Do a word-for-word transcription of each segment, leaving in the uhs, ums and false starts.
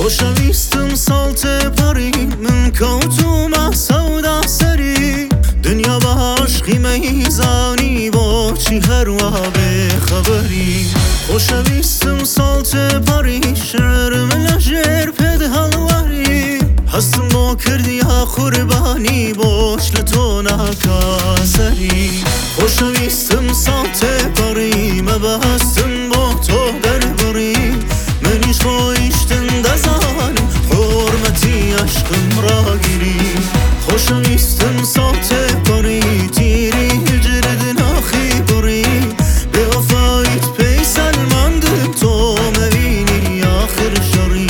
خۆشەویستم ساڵتێ پەڕی من کەوتومە سەودا سەری دنیا بە عاشقی مەیزانی بۆچی هەروە بێخەبەری خۆشەویستم ساڵتێ پەڕی شعرم لە ژێر پێت هەڵوەری هەستم بۆ کردیا قوربانی بۆش لە تۆ ناکا سەری خۆشەویستم ساڵتێ پەڕی مەبەستم بۆ تۆ دەربڕی منیش خۆیشتن دەزانم حورمەتی عەشقم ڕاگیری خۆشەویستم ساڵتێ پەڕی تیری هجرت ناخی بڕی بێوەفاییت پێی سەلماندم تۆ مەبینی ئاخر شەڕی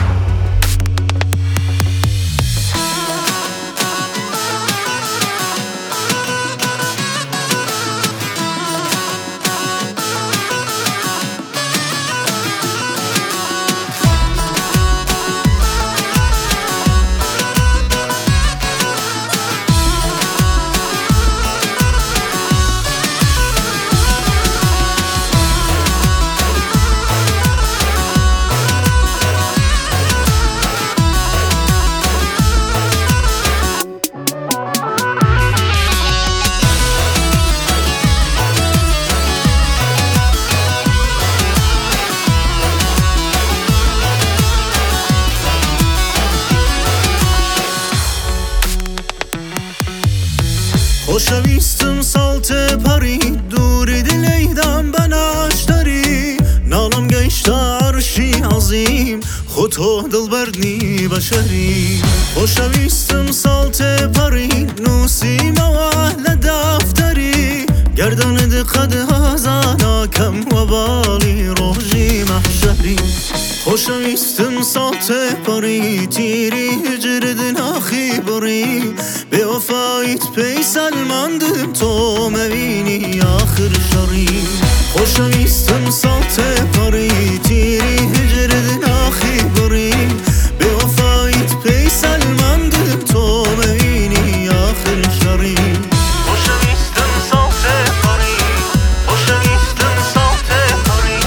خۆشەویستم ساڵتێ پەڕی دووری دلەیدام بە ناشتەری ناڵم گەیشتە عەرشی عەزیم خۆ تۆ دڵبەرنی بەشەری خۆشەویستم ساڵتێ پەڕی نووسیمەوە لە دافتەری گەردەنت قەد هەزاناکەم وەباڵی ڕۆژی مەحشەری خۆشەویستم ساڵتێ پەڕی تیری هجرت ناخی بڕی بێوەفاییت پێی سەلماندم تۆ مەبینی ئاخر شەڕی خۆشەویستم ساڵتێ پەڕی تیری هجرت ناخی بڕی بێوەفاییت پێی سەلماندم تۆ مەبینی ئاخر شەڕی خۆشەویستم ساڵتێ پەڕی خۆشەویستم ساڵتێ پەڕی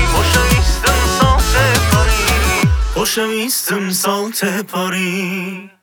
خۆشەویستم ساڵتێ پەڕی خۆشەویستم ساڵتێ پەڕی